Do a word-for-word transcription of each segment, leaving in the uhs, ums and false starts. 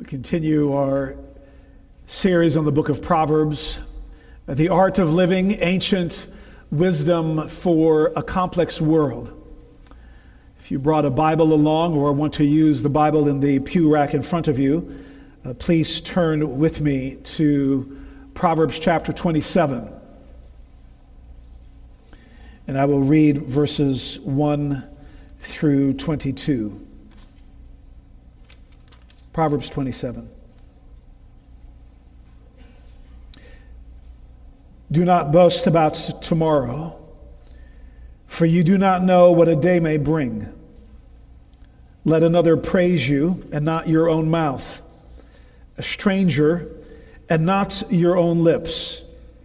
We continue our series on the book of Proverbs, the art of living, ancient wisdom for a complex world. If you brought a Bible along or want to use the Bible in the pew rack in front of you, uh, please turn with me to Proverbs chapter twenty-seven. And I will read verses one through twenty-two. Proverbs twenty-seven. Do not boast about tomorrow, for you do not know what a day may bring. Let another praise you, and not your own mouth, a stranger, and not your own lips.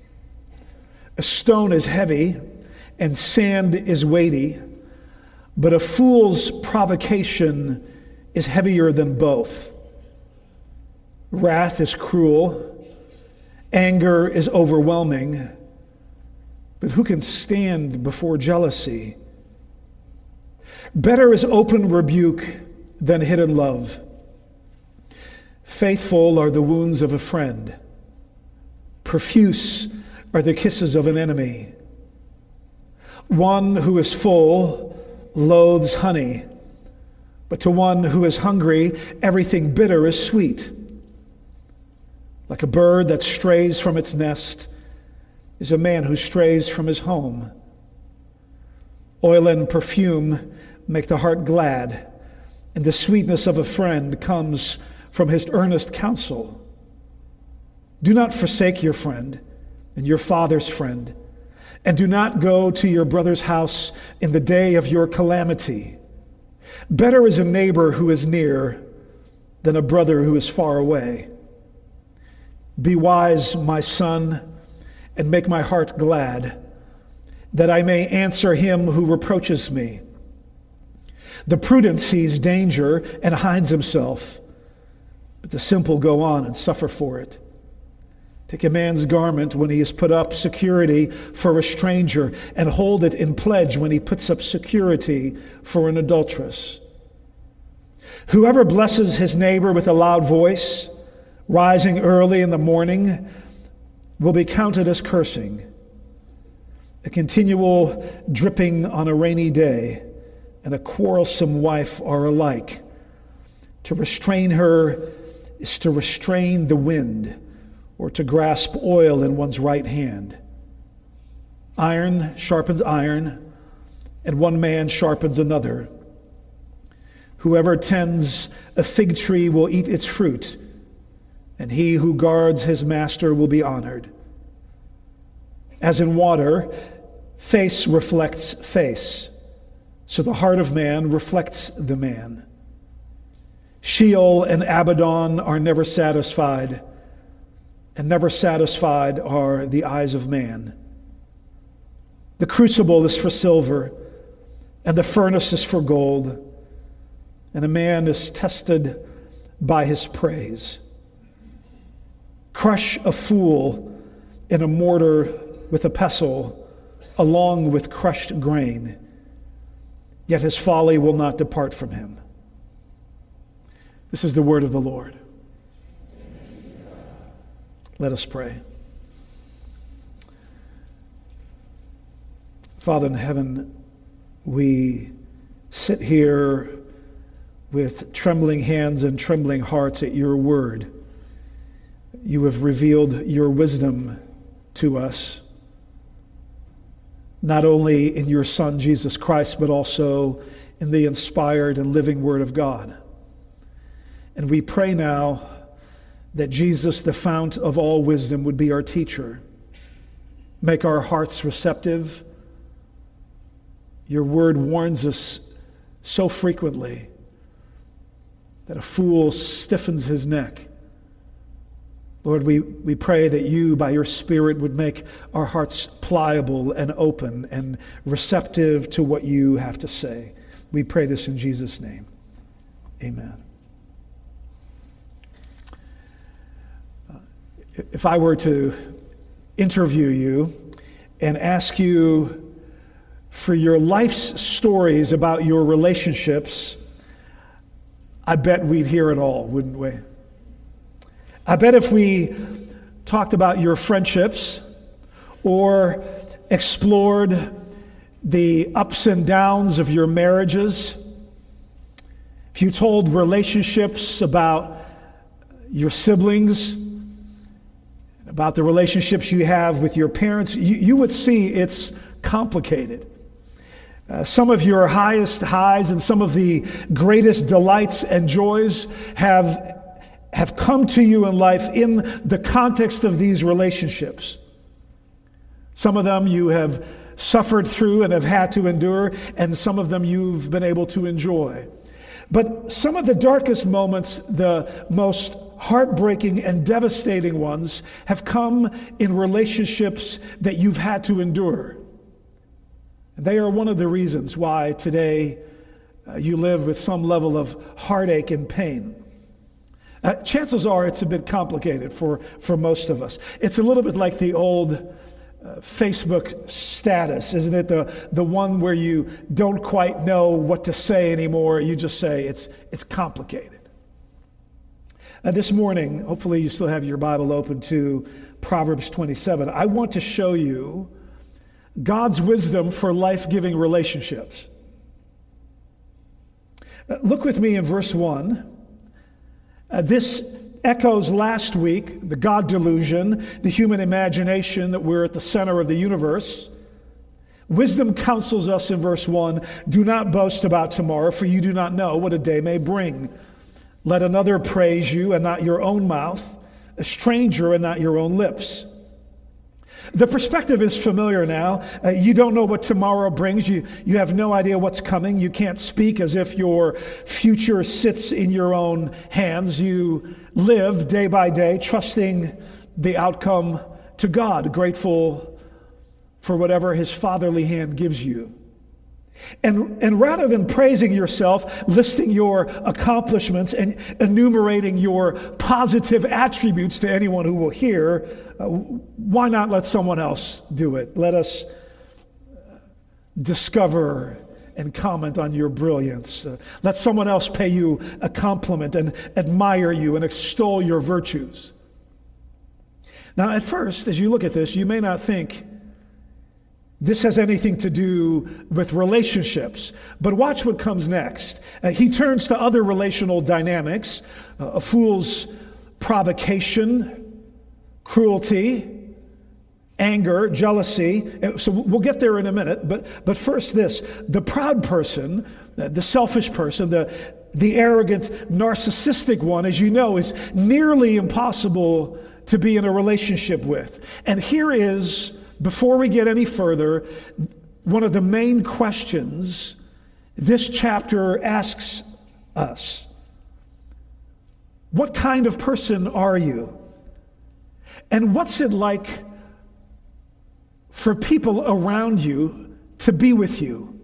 A stone is heavy, and sand is weighty, but a fool's provocation is heavier than both. Wrath is cruel, anger is overwhelming, but who can stand before jealousy? Better is open rebuke than hidden love. Faithful are the wounds of a friend. Profuse are the kisses of an enemy. One who is full loathes honey, but to one who is hungry, everything bitter is sweet. Like a bird that strays from its nest is a man who strays from his home. Oil and perfume make the heart glad, and the sweetness of a friend comes from his earnest counsel. Do not forsake your friend and your father's friend, and do not go to your brother's house in the day of your calamity. Better is a neighbor who is near than a brother who is far away. Be wise, my son, and make my heart glad, that I may answer him who reproaches me. The prudent sees danger and hides himself, but the simple go on and suffer for it. Take a man's garment when he has put up security for a stranger, and hold it in pledge when he puts up security for an adulteress. Whoever blesses his neighbor with a loud voice, rising early in the morning, will be counted as cursing. A continual dripping on a rainy day and a quarrelsome wife are alike. To restrain her is to restrain the wind, or to grasp oil in one's right hand. Iron sharpens iron, and one man sharpens another. Whoever tends a fig tree will eat its fruit, and he who guards his master will be honored. As in water, face reflects face, so the heart of man reflects the man. Sheol and Abaddon are never satisfied, and never satisfied are the eyes of man. The crucible is for silver, and the furnace is for gold, and a man is tested by his praise. Crush a fool in a mortar with a pestle, along with crushed grain, yet his folly will not depart from him. This is the word of the Lord. Let us pray. Father in heaven, we sit here with trembling hands and trembling hearts at your word. You have revealed your wisdom to us, not only in your Son, Jesus Christ, but also in the inspired and living Word of God. And we pray now that Jesus, the fount of all wisdom, would be our teacher. Make our hearts receptive. Your word warns us so frequently that a fool stiffens his neck. Lord, we, we pray that you, by your Spirit, would make our hearts pliable and open and receptive to what you have to say. We pray this in Jesus' name. Amen. Uh, if I were to interview you and ask you for your life's stories about your relationships, I bet we'd hear it all, wouldn't we? I bet if we talked about your friendships or explored the ups and downs of your marriages, if you told relationships about your siblings, about the relationships you have with your parents, you, you would see it's complicated. Uh, some of your highest highs and some of the greatest delights and joys have, have come to you in life in the context of these relationships. Some of them you have suffered through and have had to endure, and some of them you've been able to enjoy. But some of the darkest moments, the most heartbreaking and devastating ones, have come in relationships that you've had to endure. They are one of the reasons why today uh, you live with some level of heartache and pain. Uh, chances are it's a bit complicated for, for most of us. It's a little bit like the old uh, Facebook status, isn't it? The, the one where you don't quite know what to say anymore. You just say it's, it's complicated. Uh, this morning, hopefully you still have your Bible open to Proverbs twenty-seven. I want to show you God's wisdom for life-giving relationships. Uh, look with me in verse one. Uh, this echoes last week, the God delusion, the human imagination that we're at the center of the universe. Wisdom counsels us in verse one, do not boast about tomorrow, for you do not know what a day may bring. Let another praise you and not your own mouth, a stranger and not your own lips. The perspective is familiar now. Uh, you don't know what tomorrow brings. You, you have no idea what's coming. You can't speak as if your future sits in your own hands. You live day by day, trusting the outcome to God, grateful for whatever his fatherly hand gives you. And, and rather than praising yourself, listing your accomplishments and enumerating your positive attributes to anyone who will hear, uh, why not let someone else do it? Let us discover and comment on your brilliance. Uh, let someone else pay you a compliment and admire you and extol your virtues. Now, at first, as you look at this, you may not think this has anything to do with relationships. But watch what comes next. Uh, he turns to other relational dynamics, uh, a fool's provocation, cruelty, anger, jealousy. So we'll get there in a minute. But, but first this, the proud person, uh, the selfish person, the, the arrogant, narcissistic one, as you know, is nearly impossible to be in a relationship with. And here is, before we get any further, one of the main questions this chapter asks us. What kind of person are you? And what's it like for people around you to be with you?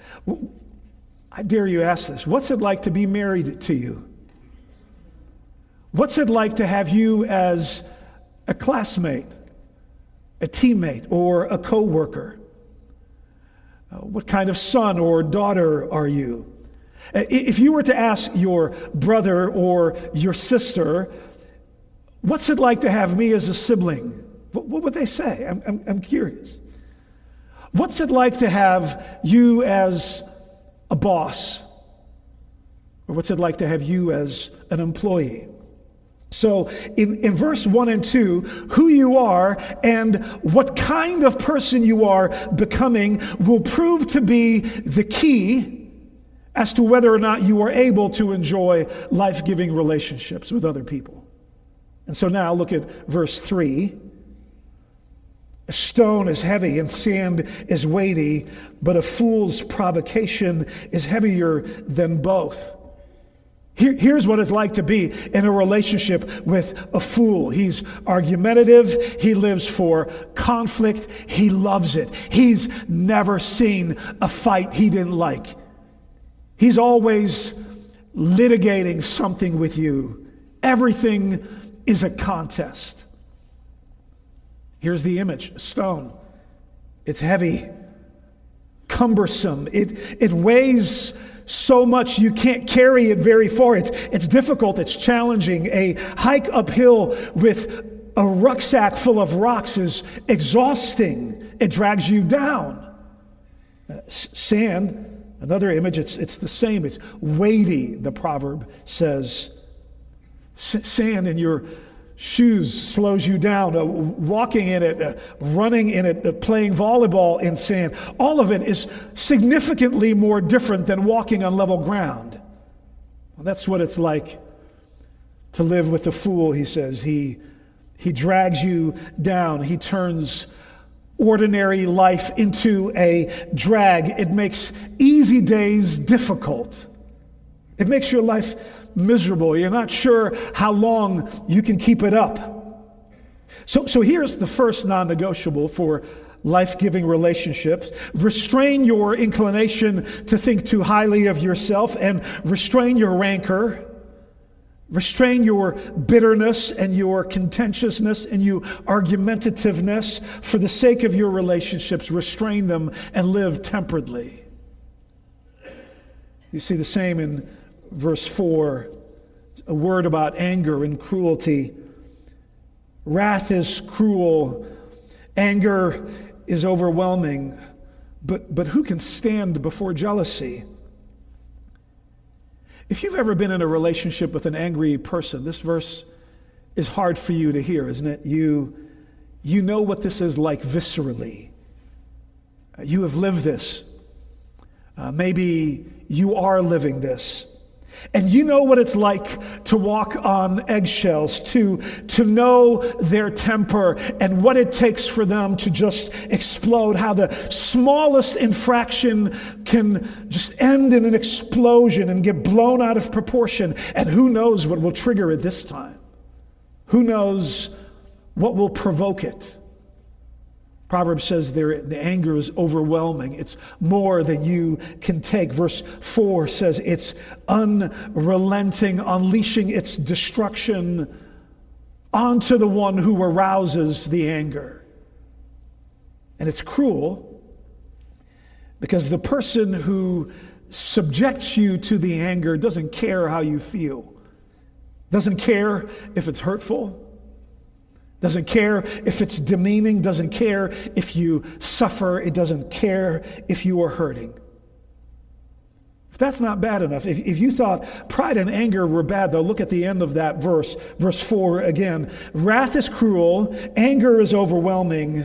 I dare you ask this. What's it like to be married to you? What's it like to have you as a classmate, a teammate, or a co-worker? Uh, what kind of son or daughter are you? Uh, if you were to ask your brother or your sister, what's it like to have me as a sibling? What, what would they say? I'm, I'm, I'm curious. What's it like to have you as a boss? Or what's it like to have you as an employee? So in, in verse one and two, who you are and what kind of person you are becoming will prove to be the key as to whether or not you are able to enjoy life-giving relationships with other people. And so now look at verse three. A stone is heavy and sand is weighty, but a fool's provocation is heavier than both. Here, here's what it's like to be in a relationship with a fool. He's argumentative. He lives for conflict. He loves it. He's never seen a fight he didn't like. He's always litigating something with you. Everything is a contest. Here's the image, a stone. It's heavy, cumbersome. It, it weighs so much you can't carry it very far. It's, it's difficult, it's challenging. A hike uphill with a rucksack full of rocks is exhausting. It drags you down. Uh, sand, another image, it's, it's the same. It's weighty, the proverb says. S- sand in your shoes slows you down. Uh, walking in it, uh, running in it, uh, playing volleyball in sand. All of it is significantly more different than walking on level ground. Well, that's what it's like to live with the fool, he says. He, he drags you down. He turns ordinary life into a drag. It makes easy days difficult. It makes your life miserable. You're not sure how long you can keep it up. So, so here's the first non-negotiable for life-giving relationships. Restrain your inclination to think too highly of yourself, and restrain your rancor. Restrain your bitterness and your contentiousness and your argumentativeness. For the sake of your relationships, restrain them and live temperately. You see the same in verse four, a word about anger and cruelty. Wrath is cruel. Anger is overwhelming. But, but who can stand before jealousy? If you've ever been in a relationship with an angry person, this verse is hard for you to hear, isn't it? You, you know what this is like viscerally. You have lived this. Uh, maybe you are living this. And you know what it's like to walk on eggshells, to, to know their temper and what it takes for them to just explode, how the smallest infraction can just end in an explosion and get blown out of proportion. And who knows what will trigger it this time? Who knows what will provoke it? Proverbs says there, the anger is overwhelming. It's more than you can take. Verse four says it's unrelenting, unleashing its destruction onto the one who arouses the anger. And it's cruel because the person who subjects you to the anger doesn't care how you feel, doesn't care if it's hurtful, doesn't care if it's demeaning, doesn't care if you suffer, it doesn't care if you are hurting. If that's not bad enough, if, if you thought pride and anger were bad, though, look at the end of that verse, verse four again. Wrath is cruel, anger is overwhelming,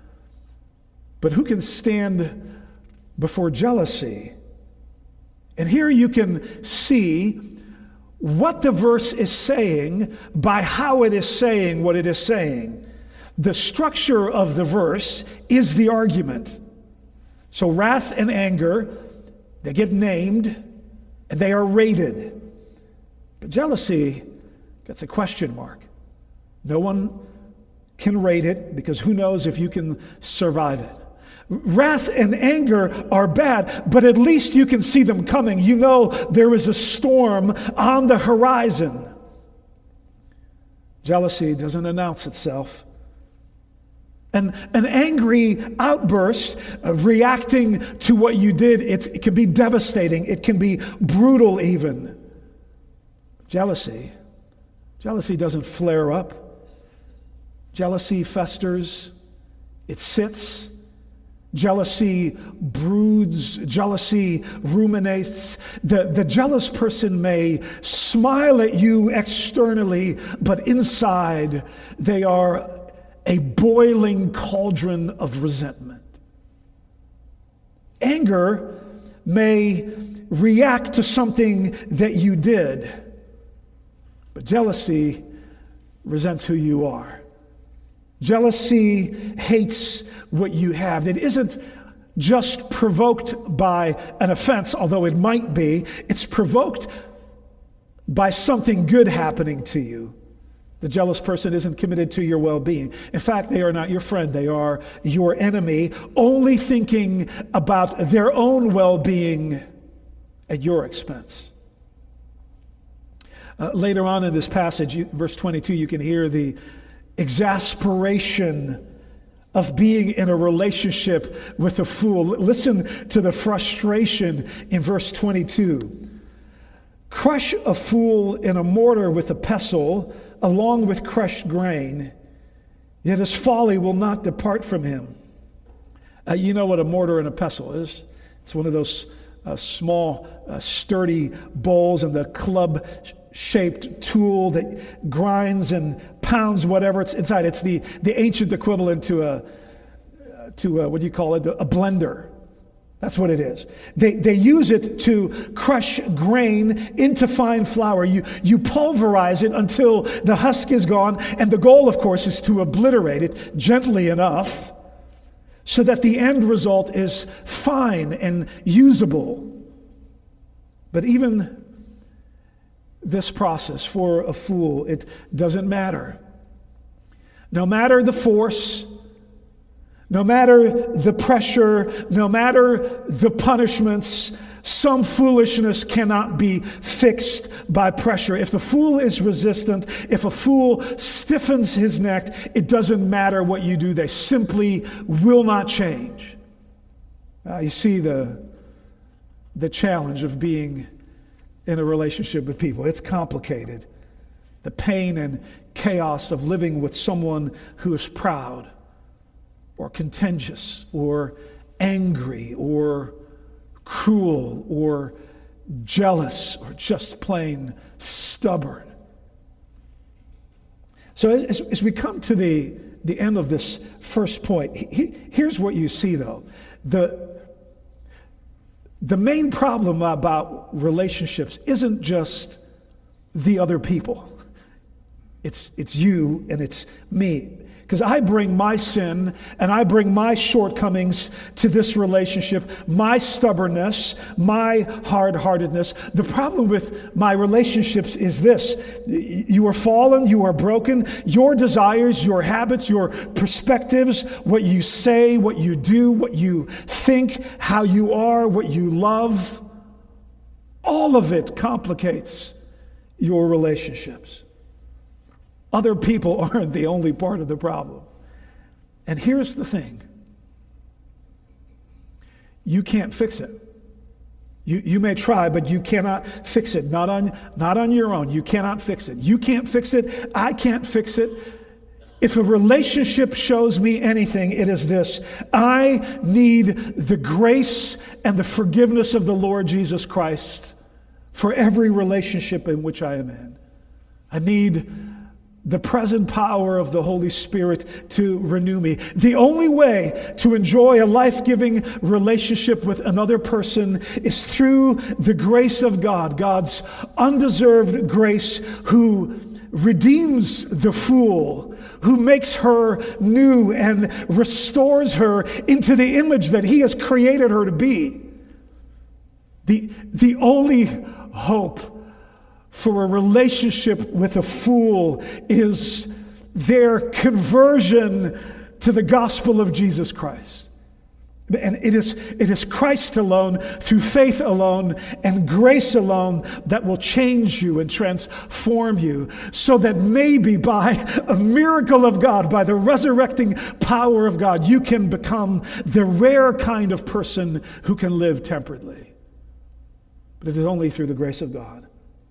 but who can stand before jealousy? And here you can see what the verse is saying by how it is saying what it is saying. The structure of the verse is the argument. So wrath and anger, they get named and they are rated. But jealousy gets a question mark. No one can rate it because who knows if you can survive it. Wrath and anger are bad, but at least you can see them coming. You know there is a storm on the horizon. Jealousy doesn't announce itself. And an angry outburst, uh, reacting to what you did, it, it can be devastating. It can be brutal even. Jealousy, jealousy doesn't flare up. Jealousy festers. It sits. Jealousy broods, jealousy ruminates. The, the jealous person may smile at you externally, but inside they are a boiling cauldron of resentment. Anger may react to something that you did, but jealousy resents who you are. Jealousy hates what you have. It isn't just provoked by an offense, although it might be. It's provoked by something good happening to you. The jealous person isn't committed to your well-being. In fact, they are not your friend. They are your enemy, only thinking about their own well-being at your expense. Uh, later on in this passage, you, verse twenty-two, you can hear the exasperation of being in a relationship with a fool. Listen to the frustration in verse twenty-two. Crush a fool in a mortar with a pestle, along with crushed grain, yet his folly will not depart from him. Uh, you know what a mortar and a pestle is? It's one of those uh, small, uh, sturdy bowls and the club-shaped tool that grinds and pounds whatever it's inside. It's the, the ancient equivalent to a, to a, what do you call it, a blender. That's what it is. They they use it to crush grain into fine flour. You, you pulverize it until the husk is gone, and the goal, of course, is to obliterate it gently enough so that the end result is fine and usable. But even this process for a fool, it doesn't matter. No matter the force, no matter the pressure, no matter the punishments, some foolishness cannot be fixed by pressure. If the fool is resistant, if a fool stiffens his neck, it doesn't matter what you do. They simply will not change. Uh, you see the, the challenge of being in a relationship with people. It's complicated. The pain and chaos of living with someone who is proud, or contentious, or angry, or cruel, or jealous, or just plain stubborn. So as, as we come to the, the end of this first point, he, here's what you see though. The, the main problem about relationships isn't just the other people. It's, it's you and it's me. Because I bring my sin and I bring my shortcomings to this relationship, my stubbornness, my hard-heartedness. The problem with my relationships is this. You are fallen, you are broken. Your desires, your habits, your perspectives, what you say, what you do, what you think, how you are, what you love, all of it complicates your relationships. Other people aren't the only part of the problem. And here's the thing. You can't fix it. You, you may try, but you cannot fix it. Not on, not on your own. You cannot fix it. You can't fix it. I can't fix it. If a relationship shows me anything, it is this. I need the grace and the forgiveness of the Lord Jesus Christ for every relationship in which I am in. I need the present power of the Holy Spirit to renew me. The only way to enjoy a life-giving relationship with another person is through the grace of God, God's undeserved grace, who redeems the fool, who makes her new and restores her into the image that He has created her to be. The, the only hope for a relationship with a fool is their conversion to the gospel of Jesus Christ. And it is, it is Christ alone, through faith alone, and grace alone that will change you and transform you, so that maybe by a miracle of God, by the resurrecting power of God, you can become the rare kind of person who can live temperately. But it is only through the grace of God.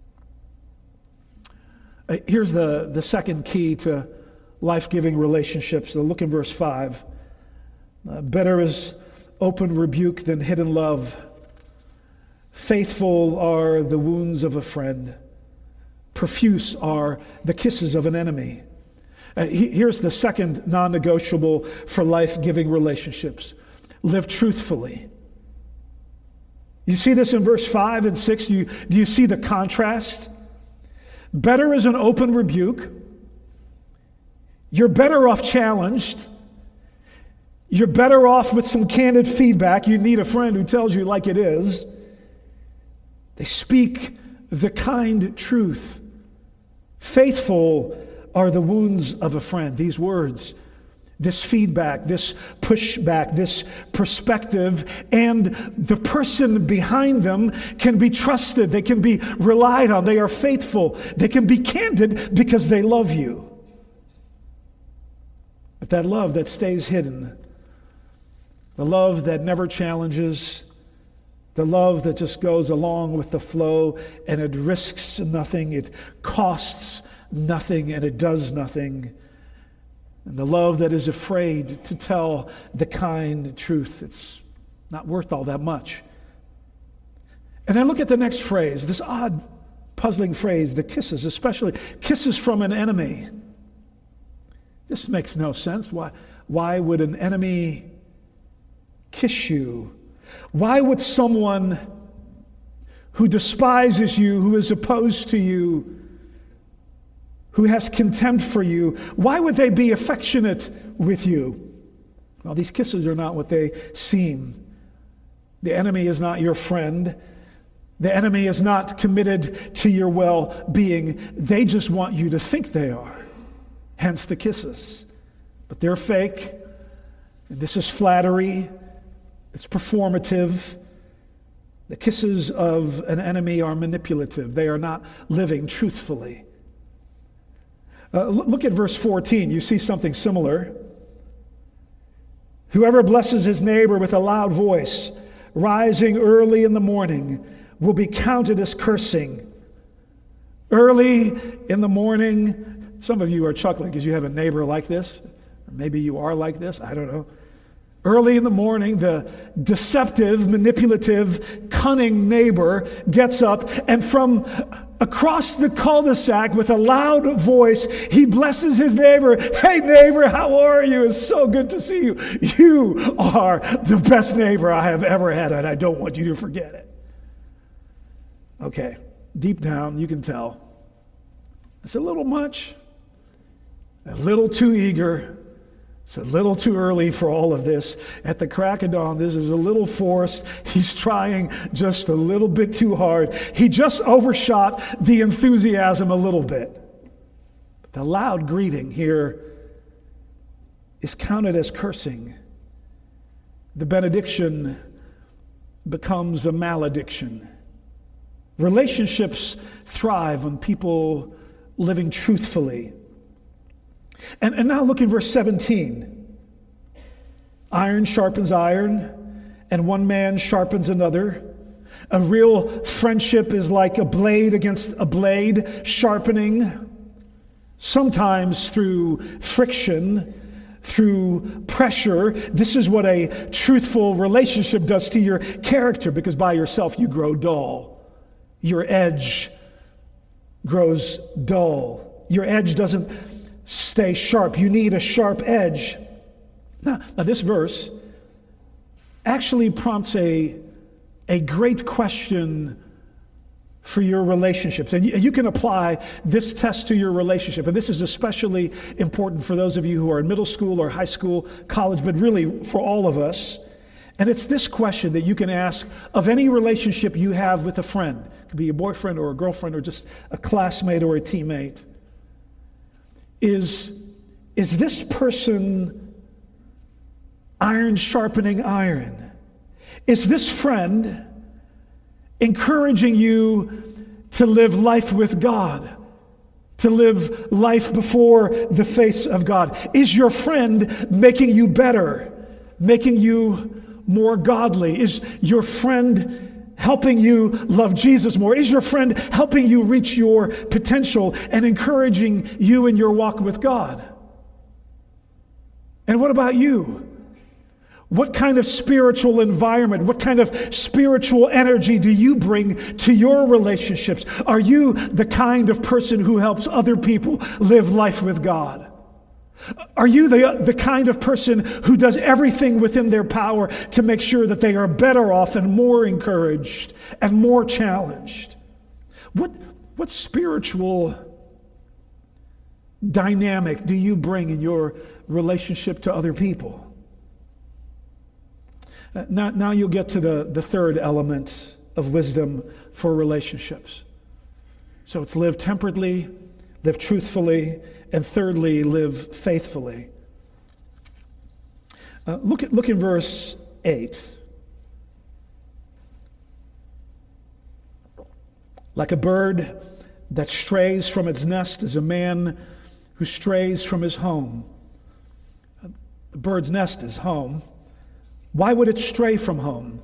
Here's the, the second key to life-giving relationships. So look in verse five. Uh, better is open rebuke than hidden love. Faithful are the wounds of a friend. Profuse are the kisses of an enemy. Uh, he, here's the second non-negotiable for life-giving relationships. Live truthfully. You see this in verse five and six? Do you, do you see the contrast? Better is an open rebuke. You're better off challenged. You're better off with some candid feedback. You need a friend who tells you like it is. They speak the kind truth. Faithful are the wounds of a friend. These words, this feedback, this pushback, this perspective, and the person behind them can be trusted. They can be relied on. They are faithful. They can be candid because they love you. But that love that stays hidden, the love that never challenges, the love that just goes along with the flow, and it risks nothing, it costs nothing, and it does nothing. And the love that is afraid to tell the kind truth. It's not worth all that much. And then look at the next phrase, this odd, puzzling phrase, the kisses, especially kisses from an enemy. This makes no sense. Why, why would an enemy kiss you? Why would someone who despises you, who is opposed to you, who has contempt for you, why would they be affectionate with you? Well, these kisses are not what they seem. The enemy is not your friend. The enemy is not committed to your well-being. They just want you to think they are. Hence the kisses. But they're fake. And this is flattery. It's performative. The kisses of an enemy are manipulative. They are not living truthfully. Uh, look at verse fourteen. You see something similar. Whoever blesses his neighbor with a loud voice, rising early in the morning, will be counted as cursing. Early in the morning, some of you are chuckling because you have a neighbor like this. Or maybe you are like this, I don't know. Early in the morning, the deceptive, manipulative, cunning neighbor gets up, and from across the cul-de-sac with a loud voice, he blesses his neighbor. Hey neighbor, how are you? It's so good to see you. You are the best neighbor I have ever had, and I don't want you to forget it. Okay, deep down, you can tell. It's a little much, a little too eager. It's a little too early for all of this. At the crack of dawn, this is a little forced. He's trying just a little bit too hard. He just overshot the enthusiasm a little bit. But the loud greeting here is counted as cursing. The benediction becomes a malediction. Relationships thrive when people living truthfully. And, and now look in verse seventeen. Iron sharpens iron, and one man sharpens another. A real friendship is like a blade against a blade, sharpening, sometimes through friction, through pressure. This is what a truthful relationship does to your character, because by yourself you grow dull. Your edge grows dull. Your edge doesn't stay sharp. You need a sharp edge. Now, now this verse actually prompts a, a great question for your relationships. And you, you can apply this test to your relationship. And this is especially important for those of you who are in middle school or high school, college, but really for all of us. And it's this question that you can ask of any relationship you have with a friend. It could be a boyfriend or a girlfriend or just a classmate or a teammate. Is, is this person iron sharpening iron? Is this friend encouraging you to live life with God, to live life before the face of God? Is your friend making you better, making you more godly? Is your friend helping you love Jesus more? Is your friend helping you reach your potential and encouraging you in your walk with God? And what about you? What kind of spiritual environment, what kind of spiritual energy do you bring to your relationships? Are you the kind of person who helps other people live life with God? Are you the, the kind of person who does everything within their power to make sure that they are better off and more encouraged and more challenged? What, what spiritual dynamic do you bring in your relationship to other people? Now, now you'll get to the, the third element of wisdom for relationships. So it's live temperately, live truthfully, and thirdly, live faithfully. Uh, look at look in verse eight. Like a bird that strays from its nest is a man who strays from his home. The bird's nest is home. Why would it stray from home?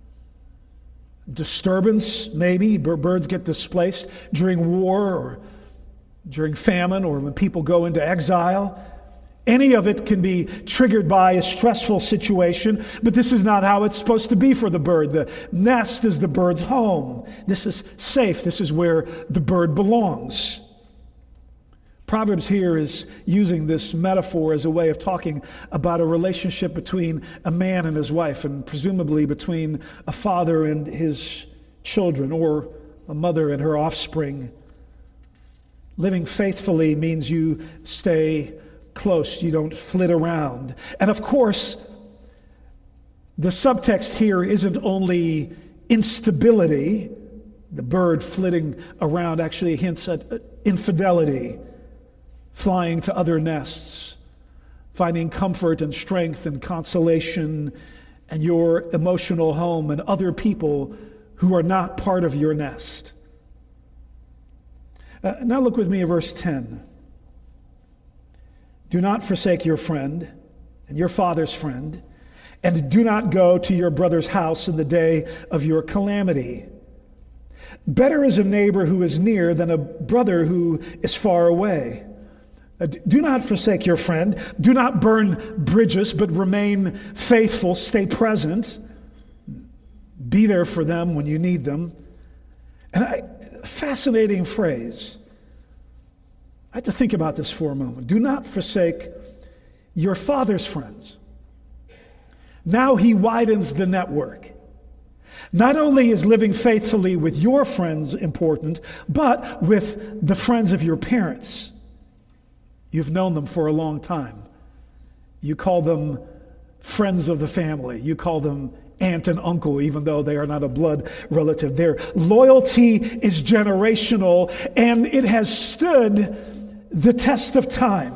Disturbance, maybe. Birds get displaced during war or during famine or when people go into exile. Any of it can be triggered by a stressful situation, but this is not how it's supposed to be for the bird. The nest is the bird's home. This is safe. This is where the bird belongs. Proverbs here is using this metaphor as a way of talking about a relationship between a man and his wife, and presumably between a father and his children, or a mother and her offspring. Living faithfully means you stay close, you don't flit around. And of course, the subtext here isn't only instability. The bird flitting around actually hints at infidelity, flying to other nests, finding comfort and strength and consolation and your emotional home and other people who are not part of your nest. Uh, now look with me at verse ten. Do not forsake your friend and your father's friend, and do not go to your brother's house in the day of your calamity. Better is a neighbor who is near than a brother who is far away. Uh, do not forsake your friend. Do not burn bridges, but remain faithful. Stay present. Be there for them when you need them. And I, fascinating phrase. I had to think about this for a moment. Do not forsake your father's friends. Now he widens the network. Not only is living faithfully with your friends important, but with the friends of your parents. You've known them for a long time. You call them friends of the family. You call them aunt and uncle, even though they are not a blood relative. Their loyalty is generational, and it has stood the test of time.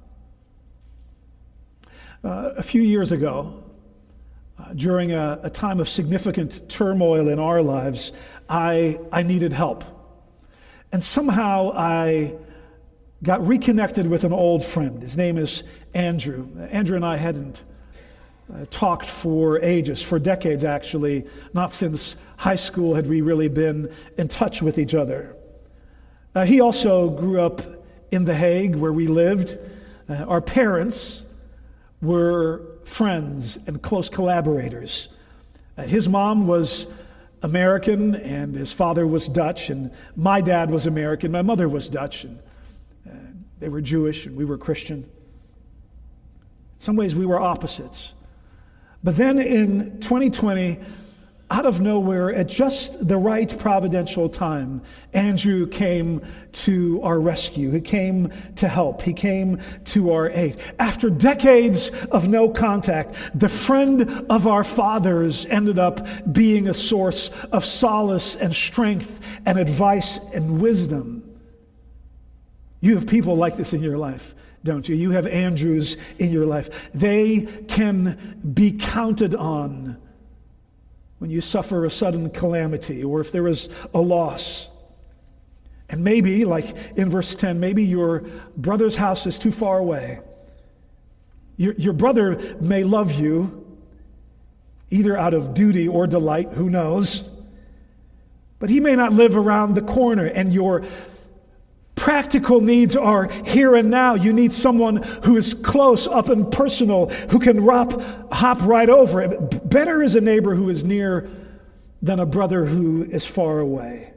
Uh, a few years ago, uh, during a, a time of significant turmoil in our lives, I, I needed help. And somehow I got reconnected with an old friend. His name is Andrew. Andrew and I hadn't uh, talked for ages, for decades actually. Not since high school had we really been in touch with each other. Uh, he also grew up in The Hague, where we lived. Uh, our parents were friends and close collaborators. Uh, his mom was American and his father was Dutch, and my dad was American, my mother was Dutch, and uh, they were Jewish and we were Christian. In some ways we were opposites. But then in twenty twenty, out of nowhere, at just the right providential time, Andrew came to our rescue. He came to help. He came to our aid. After decades of no contact, the friend of our fathers ended up being a source of solace and strength and advice and wisdom. You have people like this in your life, don't you? You have Andrews in your life. They can be counted on when you suffer a sudden calamity, or if there is a loss. And maybe, like in verse ten, maybe your brother's house is too far away. Your, your brother may love you, either out of duty or delight, who knows, but he may not live around the corner, and your practical needs are here and now. You need someone who is close, up and personal, who can hop, hop right over it. Better is a neighbor who is near than a brother who is far away.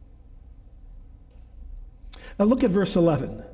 Now look at verse eleven.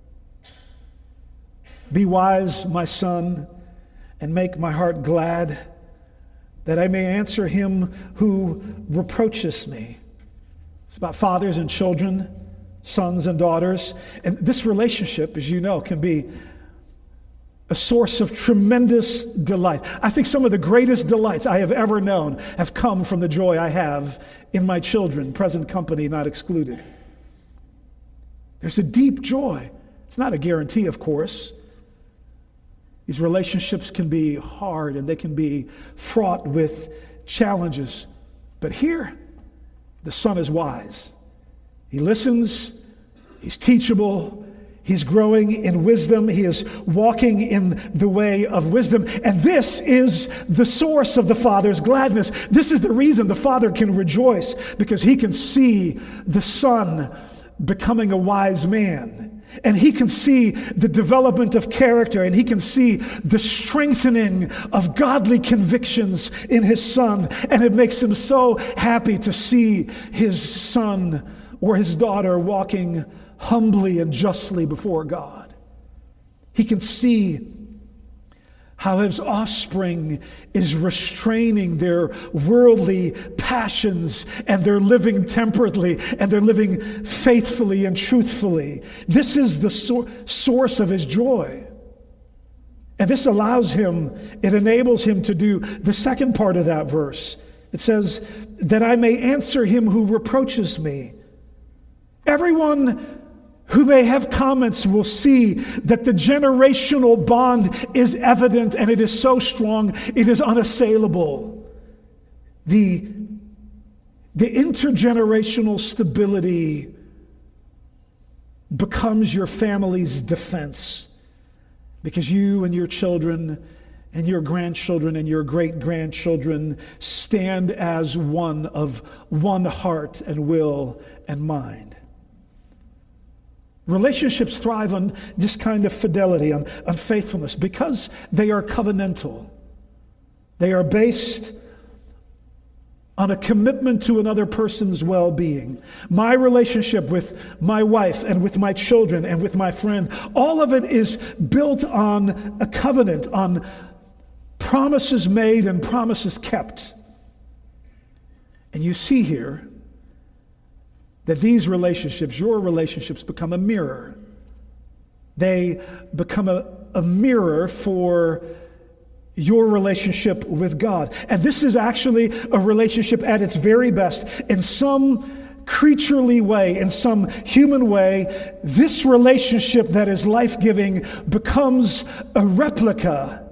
Be wise, my son, and make my heart glad, that I may answer him who reproaches me. It's about fathers and children, sons and daughters. And this relationship, as you know, can be a source of tremendous delight. I think some of the greatest delights I have ever known have come from the joy I have in my children, present company not excluded. There's a deep joy. It's not a guarantee, of course. These relationships can be hard and they can be fraught with challenges. But here, the son is wise. He listens, he's teachable, He's growing in wisdom. He is walking in the way of wisdom. And this is the source of the Father's gladness. This is the reason the Father can rejoice, because he can see the Son becoming a wise man. And he can see the development of character, and he can see the strengthening of godly convictions in his Son. And it makes him so happy to see his son or his daughter walking humbly and justly before God. He can see how his offspring is restraining their worldly passions, and they're living temperately, and they're living faithfully and truthfully. This is the so- source of his joy. And this allows him, it enables him to do the second part of that verse. It says, that I may answer him who reproaches me. Everyone who may have comments will see that the generational bond is evident, and it is so strong, it is unassailable. The, the intergenerational stability becomes your family's defense, because you and your children and your grandchildren and your great-grandchildren stand as one of one heart and will and mind. Relationships thrive on this kind of fidelity, on, on faithfulness, because they are covenantal. They are based on a commitment to another person's well-being. My relationship with my wife and with my children and with my friend, all of it is built on a covenant, on promises made and promises kept. And you see here that these relationships, your relationships, become a mirror. They become a, a mirror for your relationship with God. And this is actually a relationship at its very best. In some creaturely way, in some human way, this relationship that is life-giving becomes a replica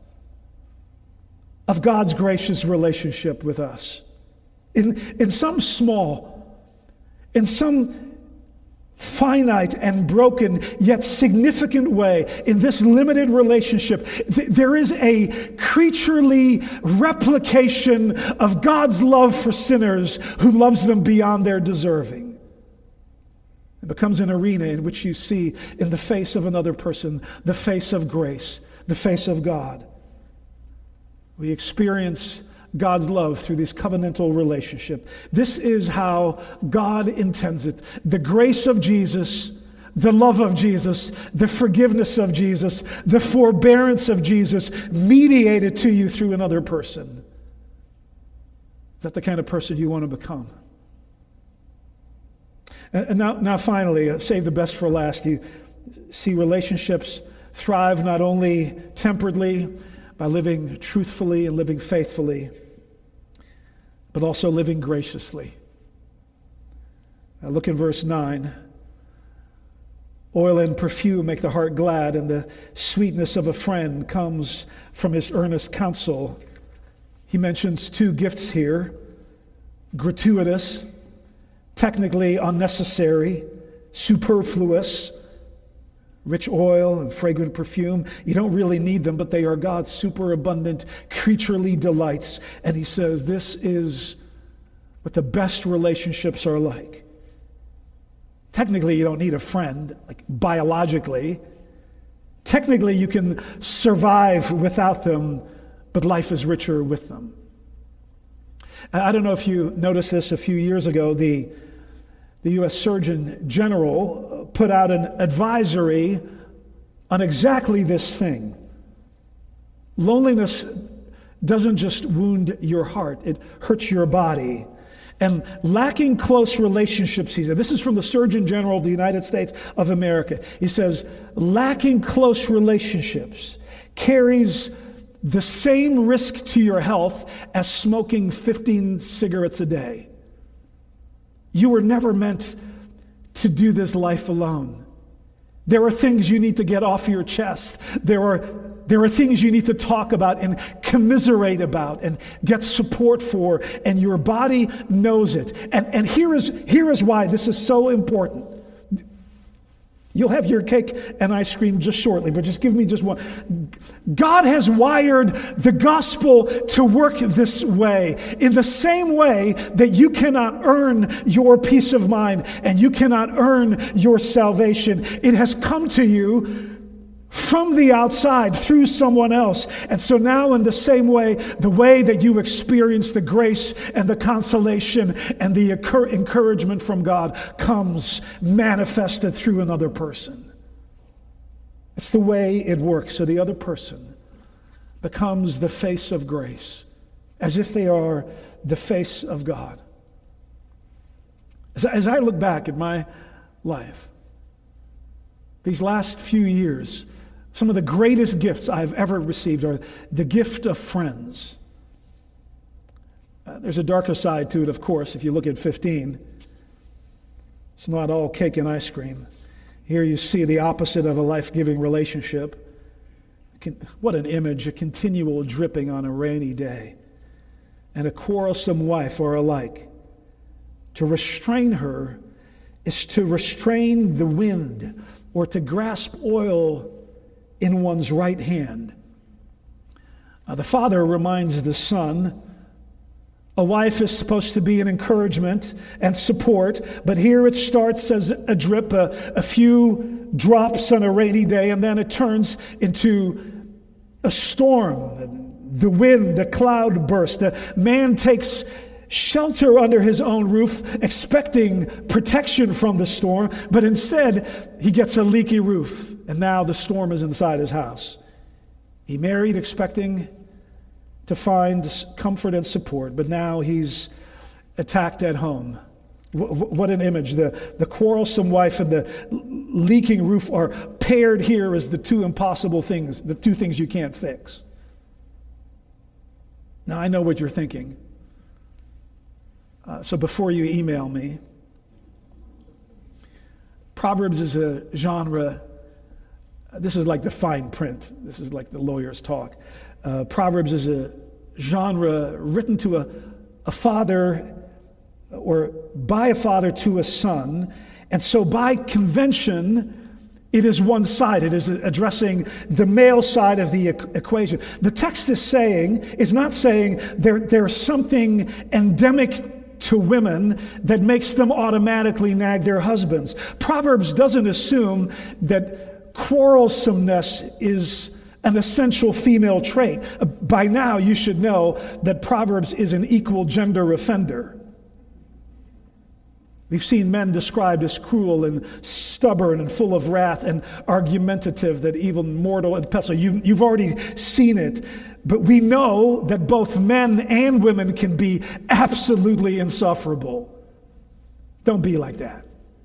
of God's gracious relationship with us. In, in some small, in some finite and broken yet significant way, in this limited relationship, th- there is a creaturely replication of God's love for sinners who loves them beyond their deserving. It becomes an arena in which you see in the face of another person the face of grace, the face of God. We experience God's love through this covenantal relationship. This is how God intends it. The grace of Jesus, the love of Jesus, the forgiveness of Jesus, the forbearance of Jesus mediated to you through another person. Is that the kind of person you want to become? And now, now finally, uh, save the best for last. You see relationships thrive not only temperately, by living truthfully and living faithfully, but also living graciously. Now look in verse nine. Oil and perfume make the heart glad, and the sweetness of a friend comes from his earnest counsel. He mentions two gifts here: gratuitous, technically unnecessary, superfluous. Rich oil and fragrant perfume. You don't really need them, but they are God's superabundant creaturely delights. And he says this is what the best relationships are like. Technically, you don't need a friend, like biologically. Technically, you can survive without them, but life is richer with them. I don't know if you noticed this a few years ago. The The U S Surgeon General put out an advisory on exactly this thing. Loneliness doesn't just wound your heart, it hurts your body. And lacking close relationships, he said, this is from the Surgeon General of the United States of America. He says, lacking close relationships carries the same risk to your health as smoking fifteen cigarettes a day. You were never meant to do this life alone. There are things you need to get off your chest. There are, there are things you need to talk about and commiserate about and get support for, and your body knows it. And, and here is, here is why this is so important. You'll have your cake and ice cream just shortly, but just give me just one. God has wired the gospel to work this way, in the same way that you cannot earn your peace of mind and you cannot earn your salvation. It has come to you from the outside through someone else. And so now, in the same way, the way that you experience the grace and the consolation and the encouragement from God comes manifested through another person. It's the way it works. So the other person becomes the face of grace, as if they are the face of God. As, as I look back at my life, these last few years, some of the greatest gifts I've ever received are the gift of friends. Uh, there's a darker side to it, of course. If you look at fifteen, it's not all cake and ice cream. Here you see the opposite of a life-giving relationship. What an image, a continual dripping on a rainy day, and a quarrelsome wife are alike. To restrain her is to restrain the wind, or to grasp oil in one's right hand. Uh, the father reminds the son, a wife is supposed to be an encouragement and support, but here it starts as a drip, a, a few drops on a rainy day, and then it turns into a storm, the wind, the cloud burst. The man takes shelter under his own roof, expecting protection from the storm, but instead he gets a leaky roof, and now the storm is inside his house. He married expecting to find comfort and support, but now he's attacked at home. What an image. The, the quarrelsome wife and the leaking roof are paired here as the two impossible things, the two things you can't fix. Now I know what you're thinking. Uh, so before you email me, Proverbs is a genre, uh, this is like the fine print, this is like the lawyer's talk. Uh, Proverbs is a genre written to a, a father or by a father to a son, and so by convention, it is one-sided. It is addressing the male side of the e- equation. The text is saying, is not saying there, there's something endemic to women that makes them automatically nag their husbands. Proverbs doesn't assume that quarrelsomeness is an essential female trait. By now, you should know that Proverbs is an equal gender offender. We've seen men described as cruel and stubborn and full of wrath and argumentative, that even mortal and pestilent. You, you've already seen it. But we know that both men and women can be absolutely insufferable. Don't be like that.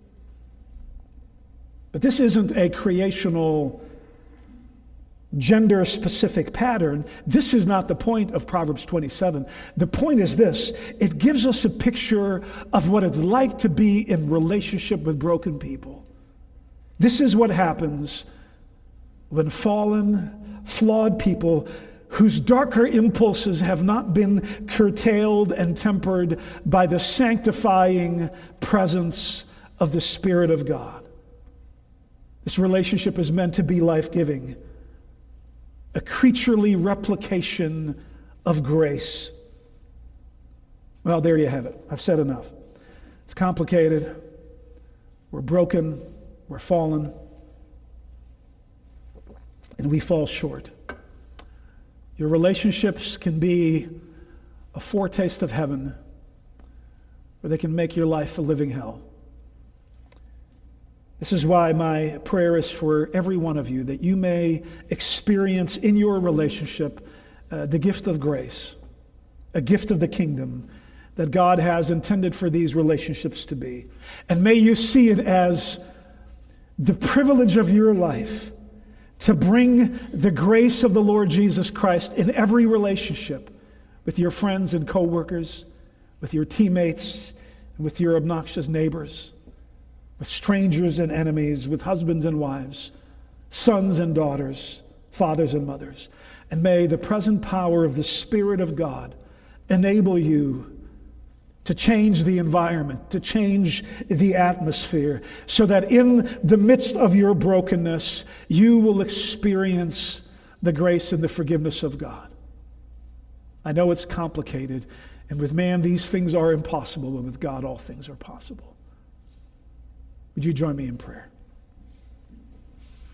But this isn't a creational, gender-specific pattern. This is not the point of Proverbs twenty-seven. The point is this: it gives us a picture of what it's like to be in relationship with broken people. This is what happens when fallen, flawed people whose darker impulses have not been curtailed and tempered by the sanctifying presence of the Spirit of God. This relationship is meant to be life-giving, a creaturely replication of grace. Well, there you have it. I've said enough. It's complicated. We're broken. We're fallen. And we fall short. Your relationships can be a foretaste of heaven, or they can make your life a living hell. This is why my prayer is for every one of you, that you may experience in your relationship uh, the gift of grace, a gift of the kingdom that God has intended for these relationships to be. And may you see it as the privilege of your life to bring the grace of the Lord Jesus Christ in every relationship with your friends and co-workers, with your teammates, and with your obnoxious neighbors, with strangers and enemies, with husbands and wives, sons and daughters, fathers and mothers. And may the present power of the Spirit of God enable you to change the environment, to change the atmosphere, so that in the midst of your brokenness, you will experience the grace and the forgiveness of God. I know it's complicated, and with man these things are impossible, but with God all things are possible. Would you join me in prayer?